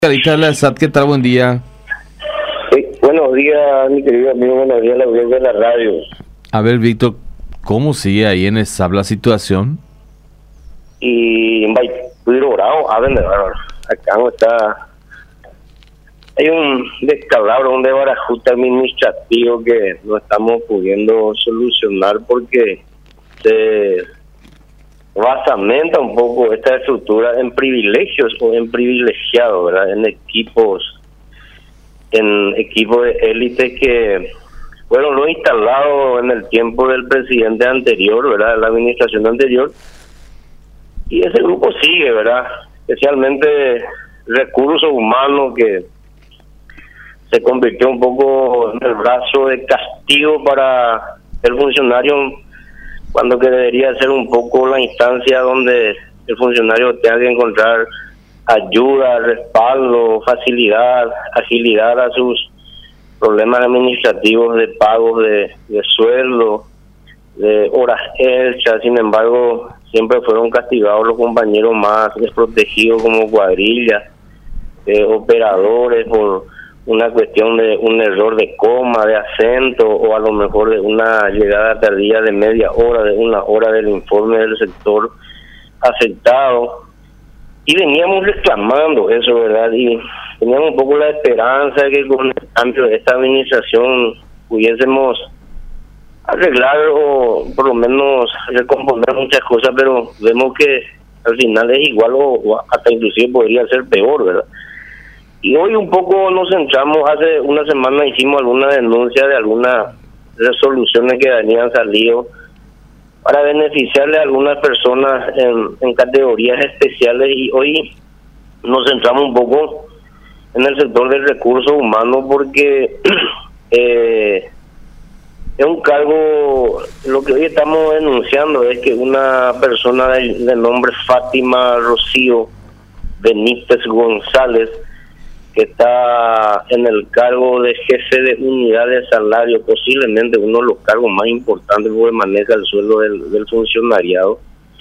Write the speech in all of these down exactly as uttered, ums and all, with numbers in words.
Carita de la S A T, ¿qué tal? Buen día. Sí, buenos días, mi querido amigo, buenos días, la audiencia de la radio. A ver, Víctor, ¿cómo sigue ahí en esa la situación? Y en Baipiro, a ver, acá no está. Hay un descalabro, un desbarajuste administrativo que no estamos pudiendo solucionar porque se basamenta un poco esta estructura en privilegios o en privilegiados, ¿verdad? En equipos, en equipos de élite que fueron los instalados en el tiempo del presidente anterior, ¿verdad? La administración anterior. Y ese grupo sigue, ¿verdad? Especialmente recursos humanos que se convirtió un poco en el brazo de castigo para el funcionario, cuando que debería ser un poco la instancia donde el funcionario tenga que encontrar ayuda, respaldo, facilidad, agilidad a sus problemas administrativos de pagos de, de sueldo, de horas extras. Sin embargo, siempre fueron castigados los compañeros más desprotegidos como cuadrillas, eh, operadores, por una cuestión de un error de coma, de acento, o a lo mejor de una llegada tardía de media hora, de una hora del informe del sector afectado. Y veníamos reclamando eso, ¿verdad? Y teníamos un poco la esperanza de que con el cambio de esta administración pudiésemos arreglar o por lo menos recomponer muchas cosas, pero vemos que al final es igual o, o hasta inclusive podría ser peor, ¿verdad? Y hoy un poco nos centramos, hace una semana hicimos alguna denuncia de algunas resoluciones que habían salido para beneficiarle a algunas personas en, en categorías especiales, y hoy nos centramos un poco en el sector del recurso humano porque eh, es un cargo, lo que hoy estamos denunciando es que una persona de, de nombre Fátima Rocío Benítez González, que está en el cargo de jefe de unidad de salario, posiblemente uno de los cargos más importantes porque maneja el sueldo del, del funcionariado,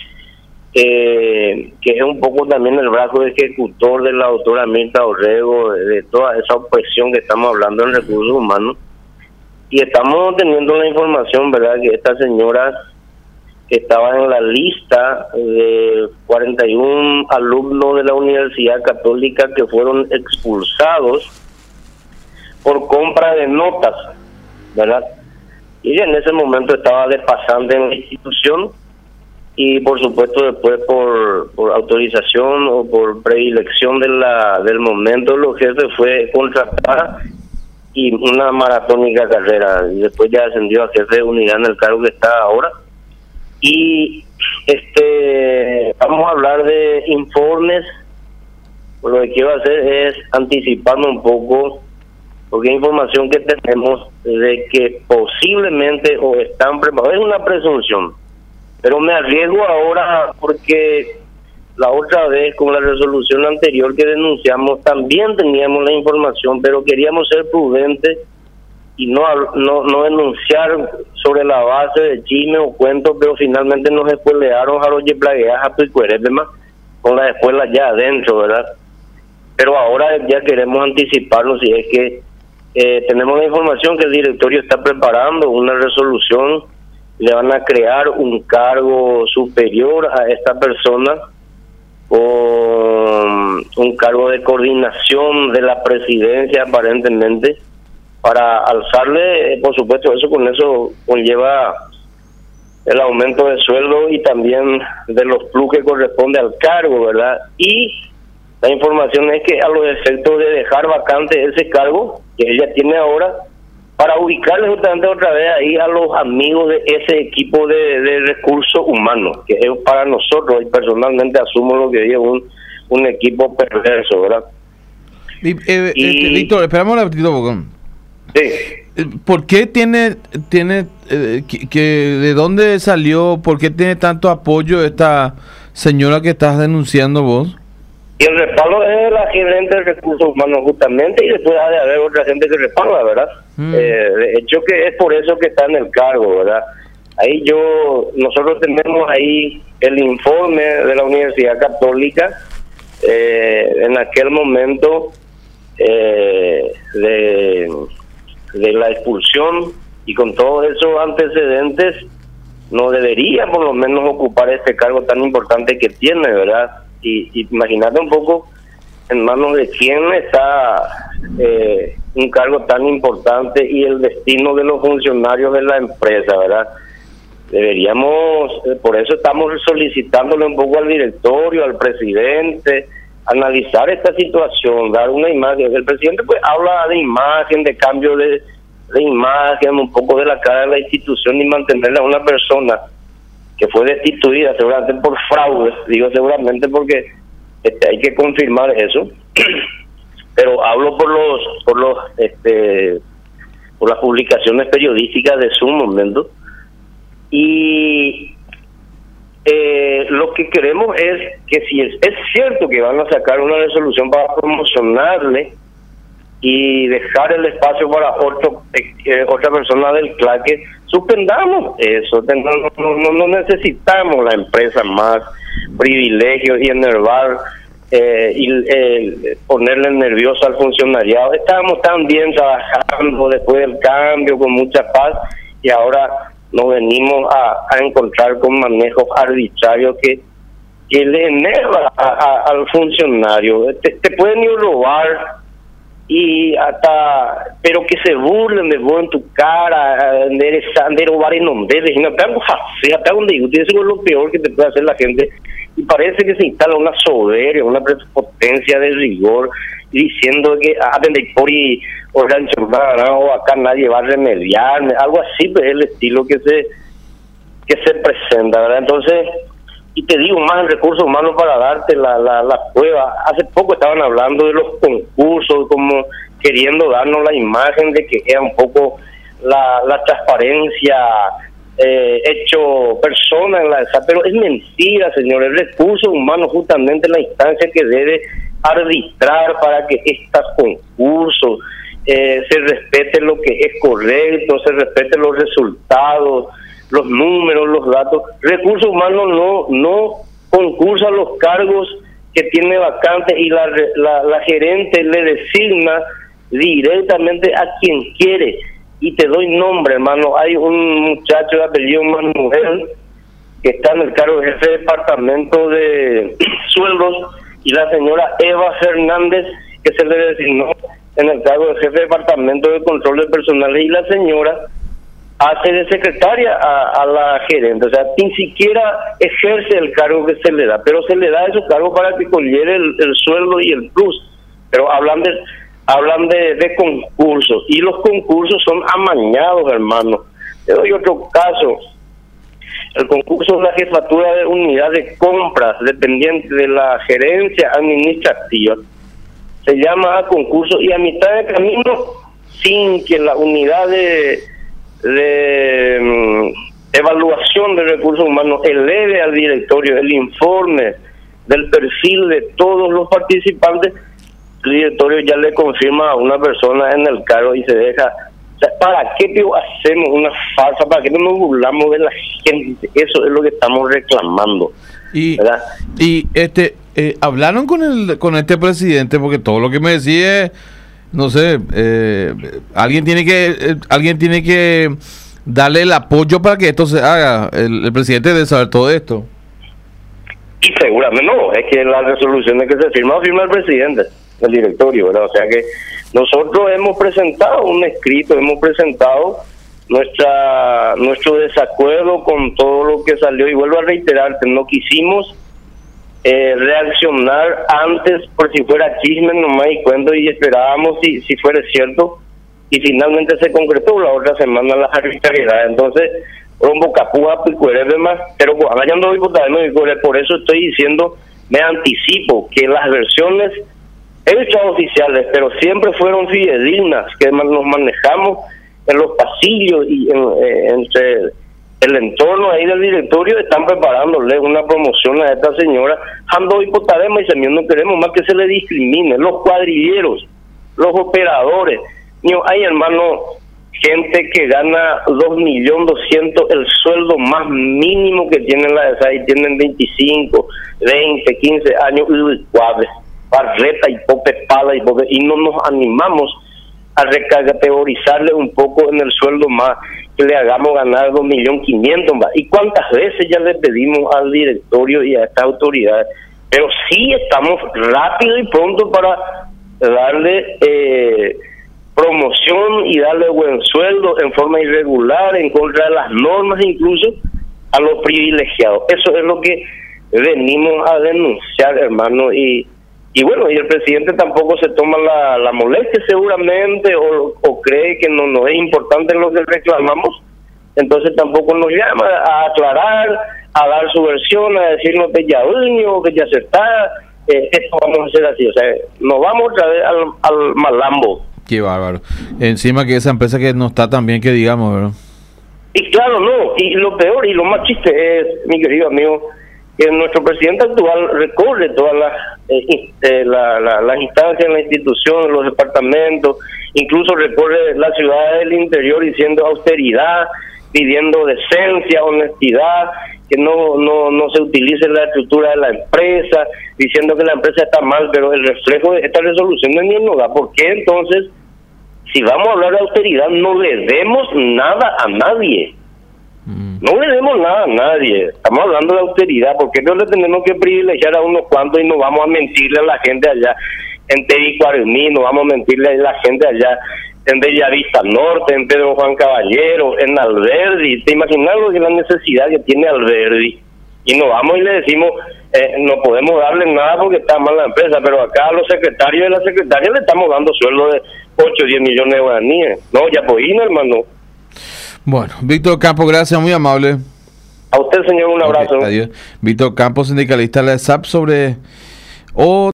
eh, que es un poco también el brazo ejecutor de la doctora Mirta Orrego, de, de toda esa opresión que estamos hablando en recursos humanos. Y estamos teniendo la información, ¿verdad?, que esta señora estaba en la lista de cuarenta y uno alumnos de la Universidad Católica que fueron expulsados por compra de notas, ¿verdad? Y ella en ese momento estaba de pasante en la institución y por supuesto después por, por autorización o por predilección de la del momento los jefes fue contratada y una maratónica carrera, y después ya ascendió a jefe de unidad en el cargo que está ahora. Y este vamos a hablar de informes. Lo que quiero hacer es anticiparme un poco, porque hay información que tenemos de que posiblemente o están preparados. Es una presunción, pero me arriesgo ahora porque la otra vez con la resolución anterior que denunciamos también teníamos la información, pero queríamos ser prudentes y no no no denunciar sobre la base de chisme o cuentos, pero finalmente nos espolearon a los yeplagueas a Picuerepema con la escuela ya adentro, ¿verdad? Pero ahora ya queremos anticiparnos, si es que eh, tenemos la información que el directorio está preparando una resolución, le van a crear un cargo superior a esta persona, con un cargo de coordinación de la presidencia aparentemente, para alzarle, por supuesto, eso con eso conlleva el aumento de sueldo y también de los plus que corresponde al cargo, ¿verdad? Y la información es que a los efectos de dejar vacante ese cargo que ella tiene ahora, para ubicarle justamente otra vez ahí a los amigos de ese equipo de, de recursos humanos, que es para nosotros, y personalmente asumo lo que es un, un equipo perverso, ¿verdad? Y, eh, y, este, Víctor, esperamos un ratito, Bocón. Sí. ¿Por qué tiene, tiene eh, que, que de dónde salió, por qué tiene tanto apoyo esta señora que estás denunciando vos? Y el respaldo es de la gerente de recursos humanos justamente, y después ha de haber otra gente que respalda, ¿verdad? Mm. Eh, de hecho que es por eso que está en el cargo, ¿verdad? Ahí yo, nosotros tenemos ahí el informe de la Universidad Católica eh, en aquel momento eh, de, de la expulsión, y con todos esos antecedentes no debería por lo menos ocupar este cargo tan importante que tiene, ¿verdad? Y, y imagínate un poco en manos de quién está eh, un cargo tan importante y el destino de los funcionarios de la empresa, ¿verdad? Deberíamos, eh, por eso estamos solicitándole un poco al directorio, al presidente, analizar esta situación, dar una imagen. El presidente pues habla de imagen, de cambio de, de imagen, un poco de la cara de la institución y mantenerla a una persona que fue destituida seguramente por fraude, digo seguramente porque este, hay que confirmar eso, pero hablo por los, por los, este, por las publicaciones periodísticas de su momento. Y eh, lo que queremos es que si es, es cierto que van a sacar una resolución para promocionarle y dejar el espacio para otro eh, otra persona del claque, suspendamos eso. No, no, no, no necesitamos la empresa más privilegios y enervar eh, y eh, ponerle nervioso al funcionariado. Estábamos tan bien trabajando después del cambio con mucha paz y ahora nos venimos a, a encontrar con manejos arbitrarios que, que le enerva a, a, al funcionario. Te, te pueden ir a robar y hasta, pero que se burlen de vos en tu cara, de, de robar en nombre de gente, hasta donde digo, eso es lo peor que te puede hacer la gente. Y parece que se instala una soberbia, una prepotencia de rigor, diciendo que ah, por y organizar, o acá nadie va a remediar, algo así, pues es el estilo que se que se presenta, ¿verdad? Entonces, y te digo más en recursos humanos para darte la, la, la prueba. Hace poco estaban hablando de los concursos, como queriendo darnos la imagen de que era un poco la, la transparencia eh, hecho persona en la esa, pero es mentira, señores. Recursos humanos justamente la instancia que debe arbitrar para que estos concursos eh, se respete lo que es correcto, se respete los resultados, los números, los datos. Recursos humanos no no concursa los cargos que tiene vacantes y la, la, la gerente le designa directamente a quien quiere. Y te doy nombre, hermano. Hay un muchacho de apellido Manuel que está en el cargo de jefe de departamento de sueldos, y la señora Eva Fernández, que se le designó en el cargo de jefe de departamento de control de personal, y la señora hace de secretaria a, a la gerente. O sea, ni siquiera ejerce el cargo que se le da, pero se le da ese cargo para que cogiera el, el sueldo y el plus. Pero hablan de hablan de, de concursos, y los concursos son amañados, hermano. Te doy otro caso. El concurso de la jefatura de unidad de compras dependiente de la gerencia administrativa se llama a concurso, y a mitad de camino, sin que la unidad de, de um, evaluación de recursos humanos eleve al directorio el informe del perfil de todos los participantes, el directorio ya le confirma a una persona en el cargo y se deja. O sea, ¿para qué tío, hacemos una farsa? ¿Para qué no nos burlamos de la gente? Eso es lo que estamos reclamando. Y, y este eh, hablaron con el con este presidente, porque todo lo que me decía es, no sé, eh, alguien tiene que eh, alguien tiene que darle el apoyo para que esto se haga. El, el presidente debe saber todo esto. Y seguramente no, es que las resoluciones que se firman, firma el presidente, el directorio, ¿verdad? O sea que nosotros hemos presentado un escrito, hemos presentado nuestra nuestro desacuerdo con todo lo que salió, y vuelvo a reiterarte, no quisimos eh, reaccionar antes por si fuera chisme nomás y cuento, y esperábamos si, si fuera cierto, y finalmente se concretó la otra semana las arbitrariedades. Entonces, rombo capúa picuerebe más, pero hablando de por eso estoy diciendo, me anticipo que las versiones extraoficiales, pero siempre fueron fidedignas, que nos manejamos en los pasillos y en, eh, entre el entorno ahí del directorio, están preparándole una promoción a esta señora. Ando hipotarema y se no queremos más que se le discrimine. Los cuadrilleros, los operadores, mío, hay hermano, gente que gana dos millones doscientos, el sueldo más mínimo que tienen la ESA, y tienen veinticinco, veinte, quince años, y cuadres, barreta y pope pala y pope, y no nos animamos a recategorizarle un poco en el sueldo más, que le hagamos ganar dos millones quinientos más. ¿Y cuántas veces ya le pedimos al directorio y a estas autoridades? Pero sí estamos rápido y pronto para darle eh, promoción y darle buen sueldo en forma irregular, en contra de las normas, incluso a los privilegiados. Eso es lo que venimos a denunciar, hermano, y y bueno, y el presidente tampoco se toma la, la molestia seguramente, o, o cree que no nos es importante lo que reclamamos, entonces tampoco nos llama a aclarar, a dar su versión, a decirnos que ya uño, que ya se está, eh, esto vamos a hacer así, o sea, nos vamos otra vez al, al malambo. Qué bárbaro. Encima que esa empresa que no está tan bien que digamos, ¿verdad? Y claro, no, y lo peor y lo más chiste es, mi querido amigo, que nuestro presidente actual recorre todas las eh, eh, la, la, las instancias, las instituciones, los departamentos, incluso recorre las ciudades del interior diciendo austeridad, pidiendo decencia, honestidad, que no no no se utilice la estructura de la empresa, diciendo que la empresa está mal, pero el reflejo de esta resolución no nos da. ¿Por qué entonces, si vamos a hablar de austeridad, no le demos nada a nadie? No le demos nada a nadie. Estamos hablando de austeridad. ¿Por qué no le tenemos que privilegiar a unos cuantos y no vamos a mentirle a la gente allá en Tebicuarní, no vamos a mentirle a la gente allá en Bellavista Norte, en Pedro Juan Caballero, en Alberdi? ¿Te imaginas lo que la necesidad que tiene Alberdi? Y nos vamos y le decimos, eh, no podemos darle nada porque está mal la empresa, pero acá a los secretarios de la secretaria le estamos dando sueldo de ocho o diez millones de guaraníes. No, ya pues, hermano. Bueno, Víctor Campos, gracias, muy amable. A usted, señor, un abrazo. Okay, adiós. Víctor Campos, sindicalista de la E S A P, sobre... Oh,